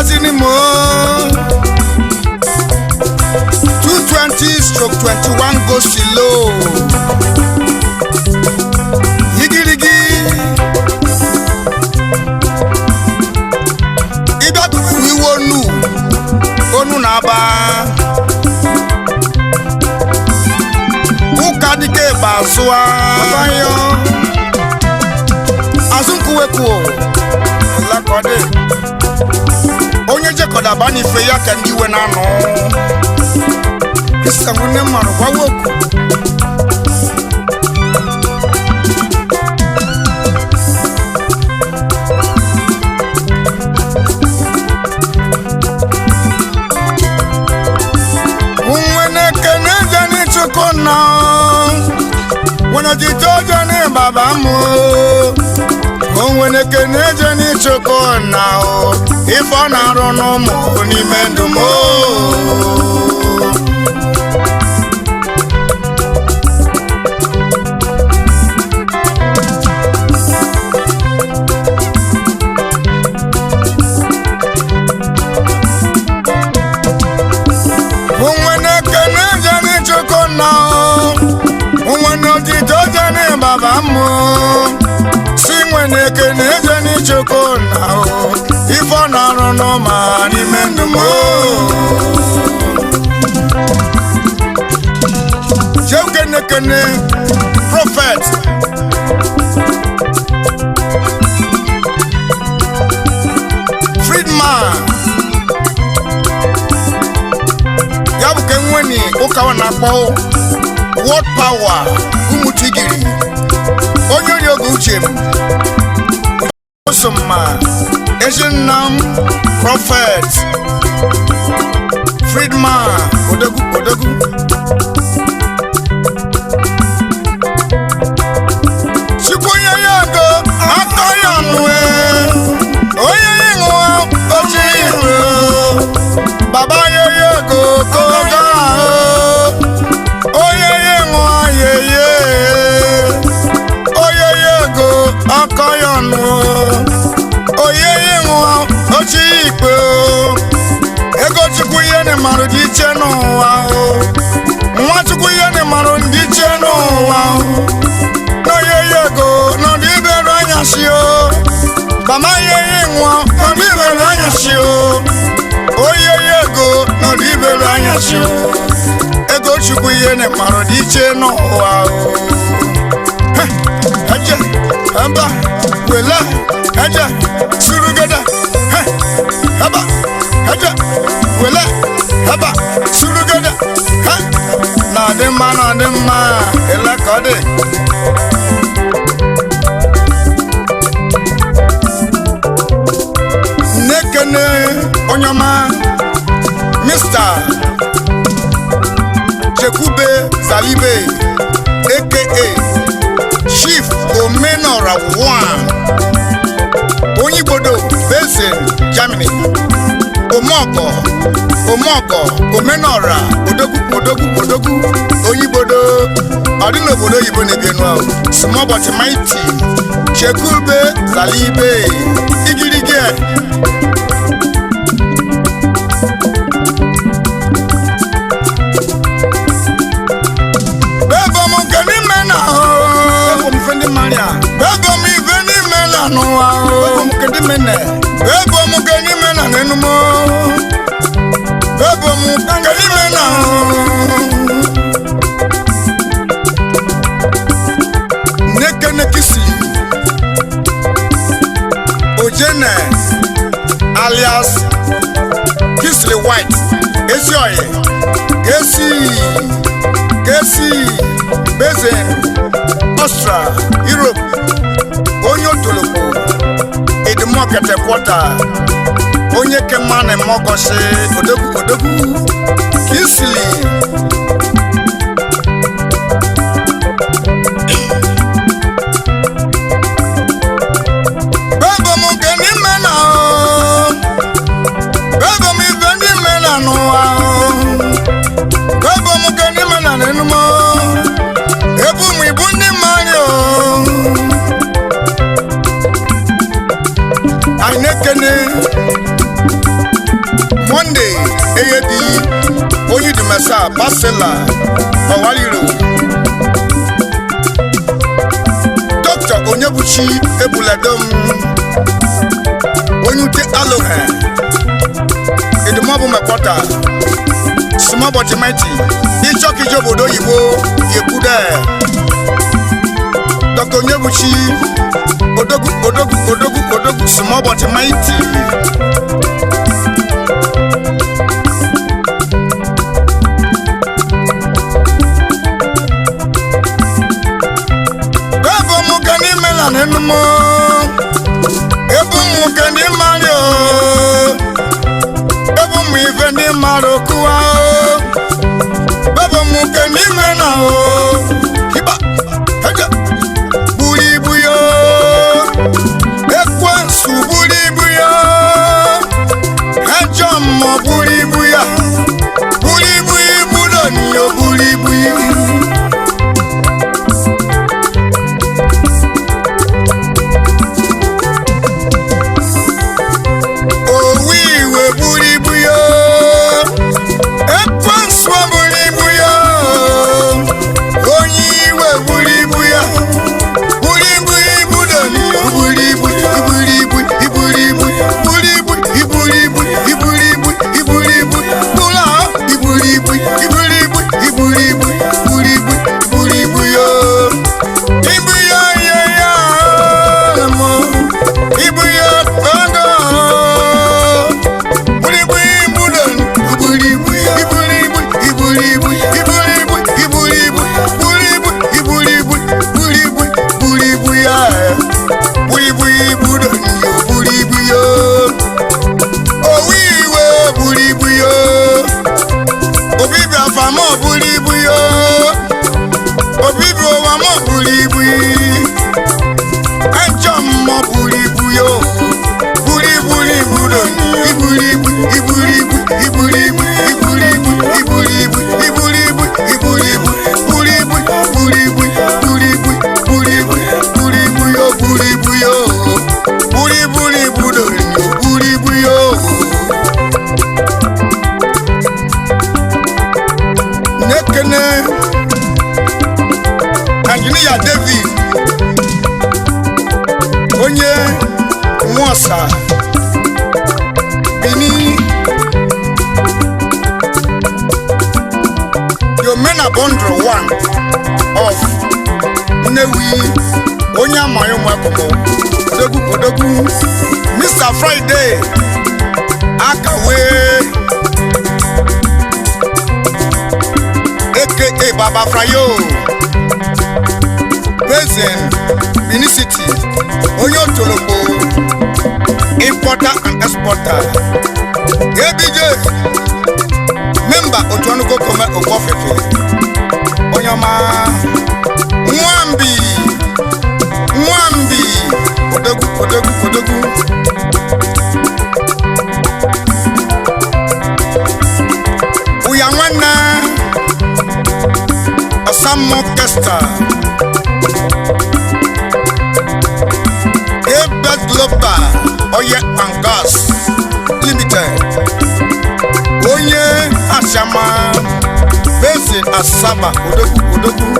Wazini mo 220/21 go slow. Yigirigi Iba wiwonu onu na ba Ukadike bazua bayo Azunkuweku lakode onye jekoda bani fe ya ka ndi we na no isa ngune maro kwa woku unwene keneze ni chukona wana jitoja ni baba mu onwene keneje ni chukona ifo na rono mo ni mendo mo onwene keneje ni chukona onwene jitoja ni baba mu Sinwene keneje ni chukona ifo na rono ma ni mendo mo Kene prophet Friedman Yabu kenweni ukawa na kwao World power umutigiri Onyori ogu uchem Osoma Asian Nam prophet Friedman Odogu Baba ye go koga oye nwa ye oye go akayanu oye nwa ochikpe ego chukwu ye ne maru di cheno wa nwa chukwu ye ne maru di cheno wa no ye go no di beru anya shio baba ye nwa no di beru anya shio Oye go no libero anyasho ego chukwu ihe ne maro di che no wa aja amba wela aja surugada aba aja wela aba surugada na de ma ela kode nekene onyama Mr. Chekube Salibe aka Chief Omenora 1 Onyibodo Basin Germany Omogo Omenora Odogu Onyibodo Odino obodo yibo ne bienu small but mighty Chekube Salibe igirige Bebo mugeni mena nenumo Bebo mugeni mena Neke kisi Ojene alias Kisly White Esi oye Kesi Basin Austria Europe Onyo tolopo Edimokete kwota onye kemane mogosi odogu Kisly Bebo mugeni mena Bebo mi veni mena noa Bebo mugeni mena nenumo Ebu mi bundi mario Ainekene Sunday Eyebi Oyidumesa Basela Owaliro Dr. Onyebuchi Ebuladom Onyute Aloha Edumobu Mekota Small but mighty Ichoki Jobodo Yibo Yekude Dr. Onyebuchi Odogu Small but mighty Enumo Ebumu Gani Mario Ebumu Iveni Marokuwa Ebumu Gani Mena Hiba Haja Buri Buyo Ekwa Su Buri Buyo Haja Mo Buri Buya Buri Buyi Budoni Yo Buri Buyi Engineer David Onye Mwasa Bini Yomena Bondro 1 of Newi Onye Amayo Mwakomo Odogu Mr. Friday Akawe aka Baba Frayo Basin Benin City Onyo Tolopo Importer and Exporter ABJ Member Otuanuko Kome Okofeke Onyama Mwambi Odogu Uyanwana Asamo Kesta Ebed Global Oil and Gas Limited Onye Ashama Basin Asaba Odogu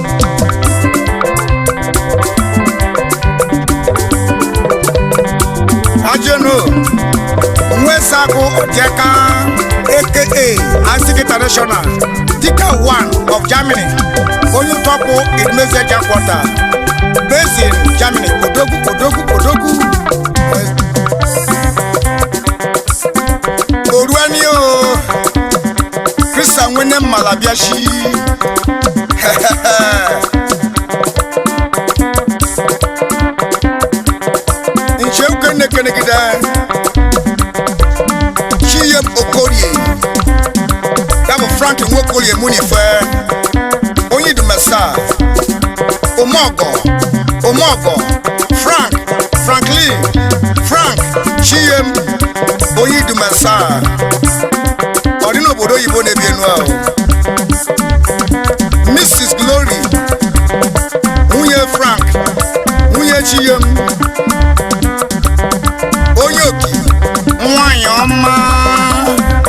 Ajeno Mwesago Ojeka aka Asik International Dika 1 of Germany Onye Topo Idmeze Jakwata Basin Germany Odogu Oruanio Christian Wene Malabiashi Incheuke Nekenegida Chiyem Okorie Dabo Frank Nwokorie Munife Oyidumesa Omogo Frank Chiyem Oyidumesa Odino Bodo Yibo Nebienwa Mrs. Glory Nwunye Frank Nwunye Chiyem Onyoki Nwanyị ọma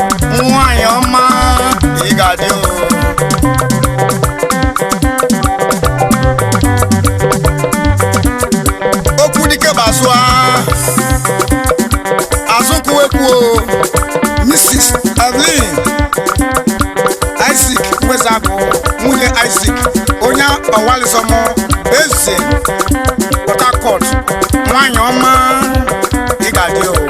Pauline Isaac Wezago nwunye Isaac onye ọwalisomo eze Port Harcourt nwanyị ọma ịgadị o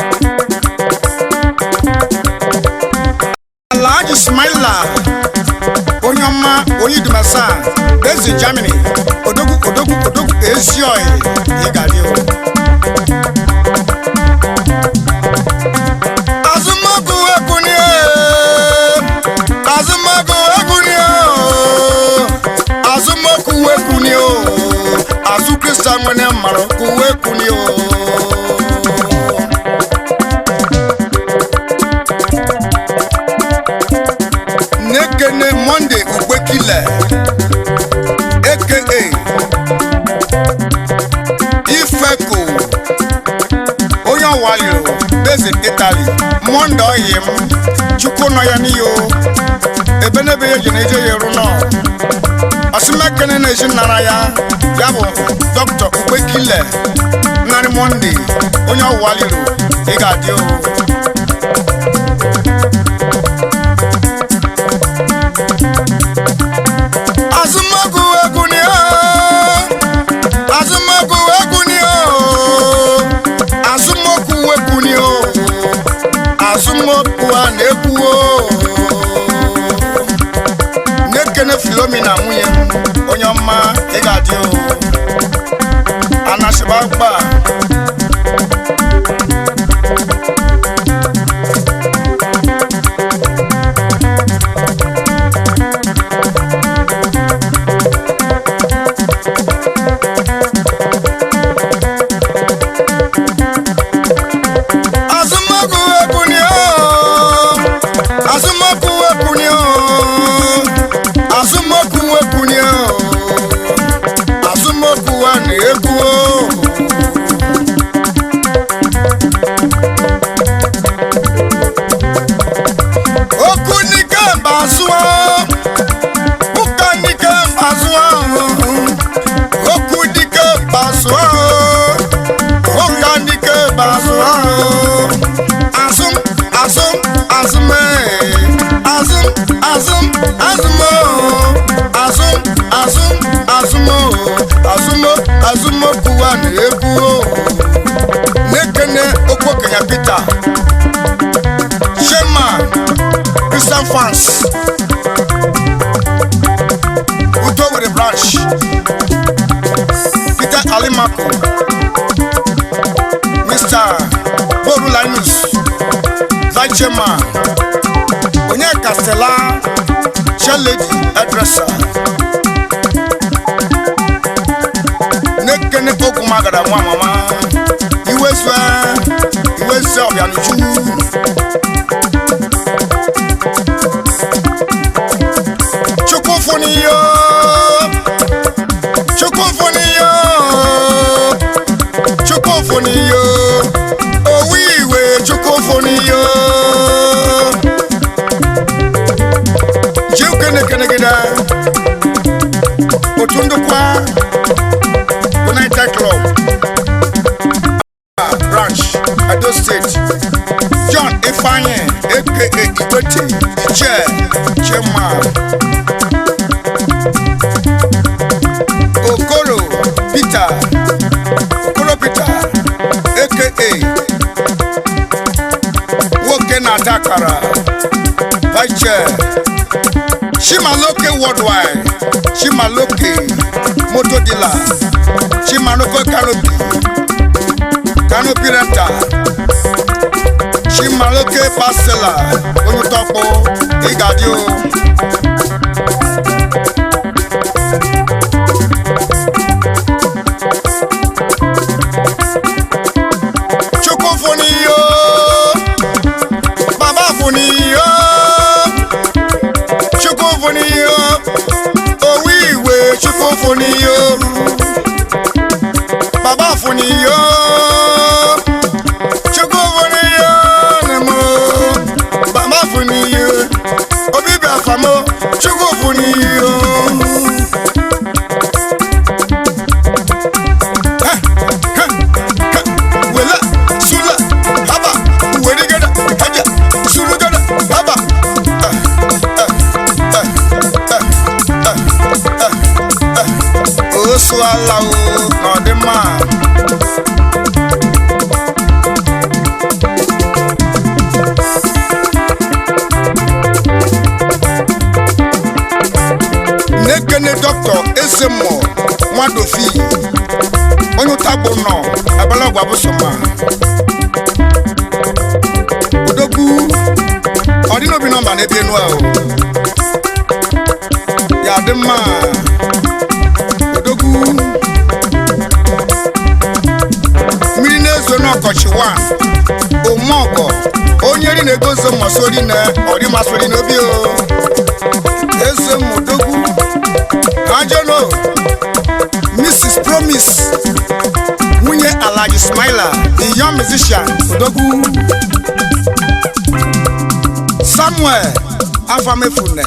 Alhaji Ismaila onye ọma onye Idumasa eze Germany odogwu ezioyi ịgadị o Azumogu ekuni o Azu Krista nwene maro ku ekuni o Nekene Monday Ugbekile aka Ifeko onye ọwalio beze Italy Monday oyim chukwu nọ ya n'iyo ebe n'ebe ya ji na eje ya eru nọ Osimekene na ezinara ya bụ Dr. Ugbekile narị Monday onye ọwalio ị ga-adị o Azumogu ekuni o Azumogu a na-ekwu o Nekene Philomena nwunye onye ọma ị ga-adị o Anashibagba Azumogu a na-ekwu o Okunike mbazụọ Ukanike mbazụọ Okudike mbazụọ Ukanike mbazụọ Azumogu a na-ekwu o Nekene Okwokenya Peter Shema Christian fans Udowere branch Peter Alimako Mr. Boru Linus Zaichema onye Castella Chaledi Adressa Nekene Okumagada nwa mama Iwezwe Obianuju Chukwufuniyo Owiwe Chukwufuniyo Jiukenegida Otundukwa United Club branch Edo State John Ifanye aka Ikwete Chairman Okoro Peter aka Woke na Dakara Vice Chair Shimaloke Worldwide Shimaloke Motor Dealer Shimaloke Canopy Rental Shimaloke Parcela Onutokpo Igadio Chukwufuniyo Baba Funiyo Chukwufuniyo Nemo Baba Funiyo Obibi Afamo Chukwufuniyo Wela Sula Haba Werigada Haja Surugada Haba ogwa busoma Odogwu Odinobi number na ebi enu a o Ya dị mma Odogwu Mmiri na-ezo n'ọkọchị 1 Omogo onye ri na-egozo mmasori na ori masori n'obi o Ezo Odogwu Ajelo Mrs. Promise Nwunye Alhaji Smaila the young musician Odogwu Samuel Afamefune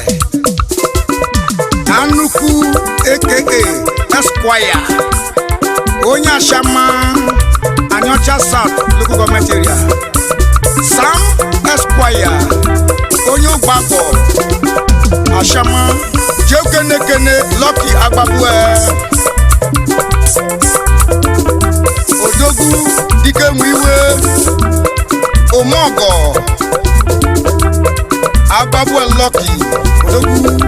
Anuku aka Esquire Onye Ashama Anyocha South local government area Sam Esquire Onye Ugbabo Ashama Jekene Lucky Agbabue Odogwu Dike Mwiwe Omogo Agbabue Lucky Odogwu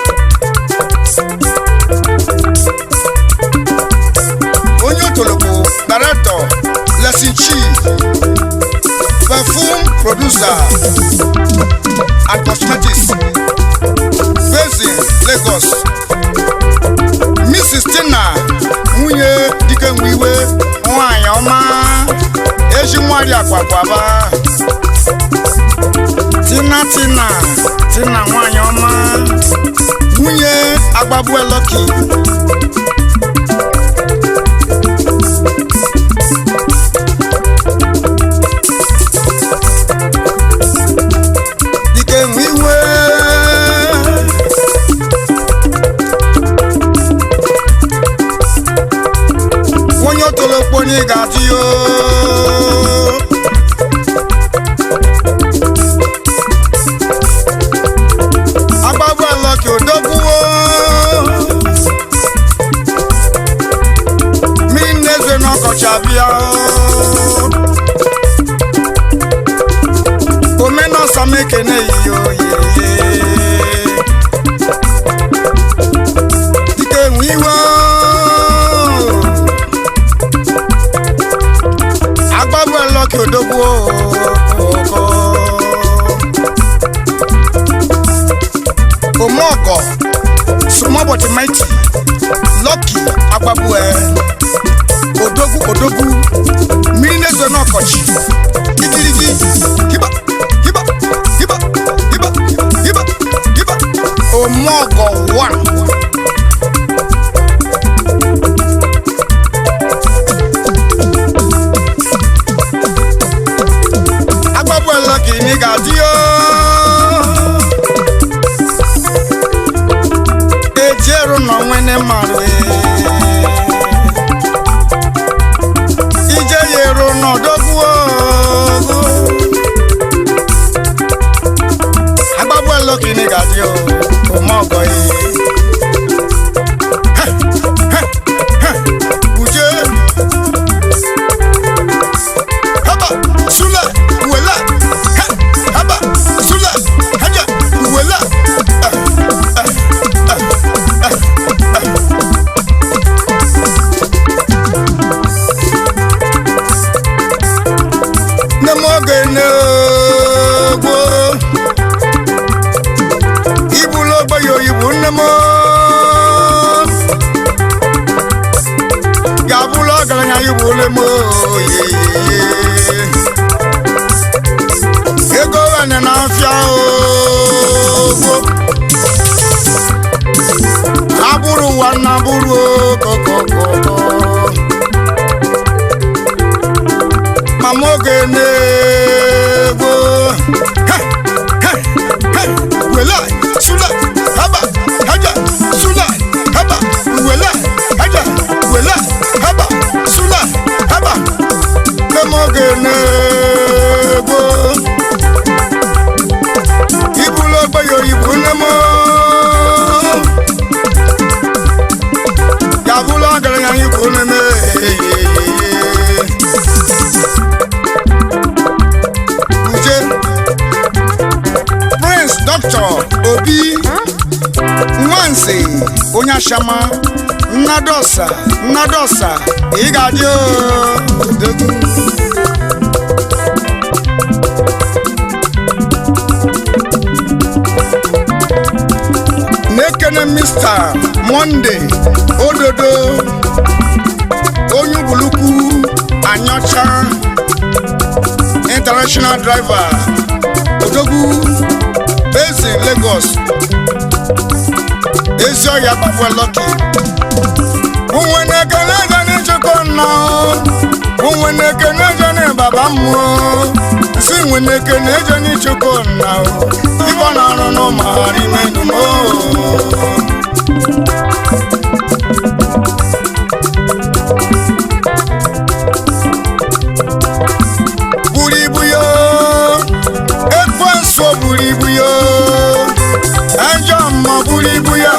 Onye Tolopo Director Lesson Chief Perfume Producer and Cosmetics based in Lagos Mrs. Tina Nwunye Dike Mwiwe Nwanyị ọma Eji nwari akwakwaba Tina nwanyị ọma Nwunye Agbabue Lucky Dike Mwiwe Onye otolokpo ni ga-adị yo Agbabue Lucky Odogwu Mmiri na-ezo n'ọkọchị abịa Omenọsọ m ekene yiyo Dike Mwiwe Agbabue Lucky Odogwu Omogo Sumoboti Mighty Lucky Agbabue Odogwu Mmiri na-ezo n'ọkọchị Ikirigi Hiba Omogo 1 Agbabue Lucky ni ga-adị yo Ejeru no nwene marụ Ije yeru no Odogwu Agbabue Lucky ni ga-adị yo Omogo Uje Haba Sula Uwela Haba Sula Haja Uwela Nemoge Nebo Ibulo Bayo Ibu Nemo Gabulo Galanya Ibu Nemo Ego wane na afia Aburu wana buru koko Mamoge Nebo Wela Sula Haba Haja Sula Haba Wela Haja Wela Haba Sula Haba Mamoge Nebo Ibulo Bayo Ibu Nemo Gabulo Galanya Ibu Nemo Dr. Obi Nwanze Onye Ashama Nnadosa ị ga-adị odogwu. Nekene Mr. Monday Ododo onye Ugwulukwu Anyocha international driver odogwu based in Lagos. Ezoya Bafwe Lucky unwenekene jani chukonna unwenekene jani baba mmụọ si unwenekene jani chukonna ibo na arụ no mahari menumo buribuyo ekwanso buribuyo ajama buribuyo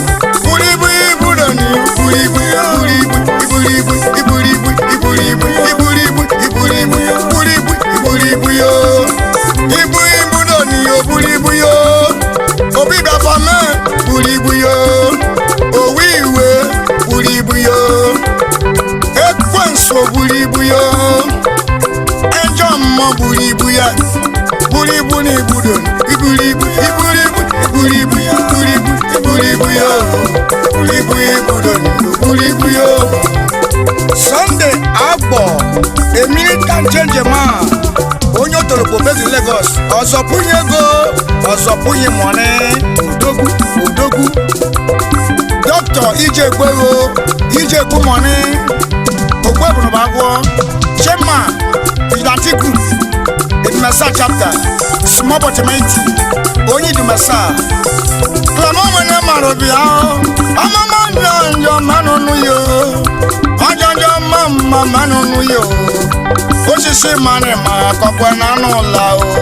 Sunday Agbo a minute can change a man. Onye otolopo based in Lagos. Ọzọpụnye ego, ọzọpụnye money. Odogwu. Dr. Ijegbo money. Ogbebunu bagwo. Chairman Vigilante Group. Idumasa chapter. Small but mighty. Onye Idumasa. Klamo mene marobia. Amama njo manonu yo. Ajojo mama manonu yo. Osisi mane ma kokwe na nula o.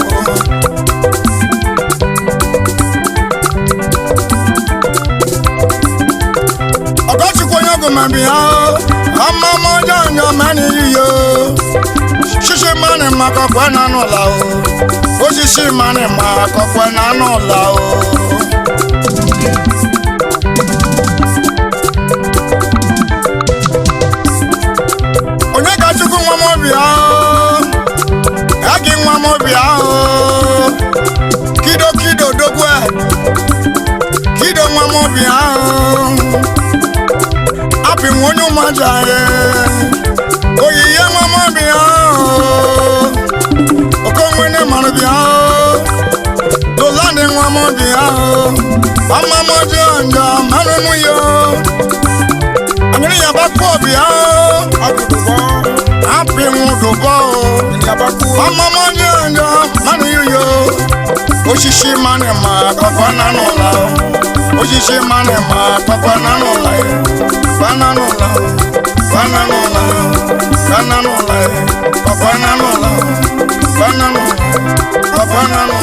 Ogochi konyogo mabia. Amama njo mani yo. Shishi mane ma kokwe na nula o. Osisi mane ma kokwe na nula o. Kido dogwe kido mwamobia api mwonyo majaye oyiye mwamobia okongwene marobia dolande mwamobia amamojo nja manunu yo angini yabakobia api mwudubo amamojo nja manu yo Oshishi mane ma papa nanola. Oshishi mane ma papa nanola. Bananola. Papa nanola. Papa nanola.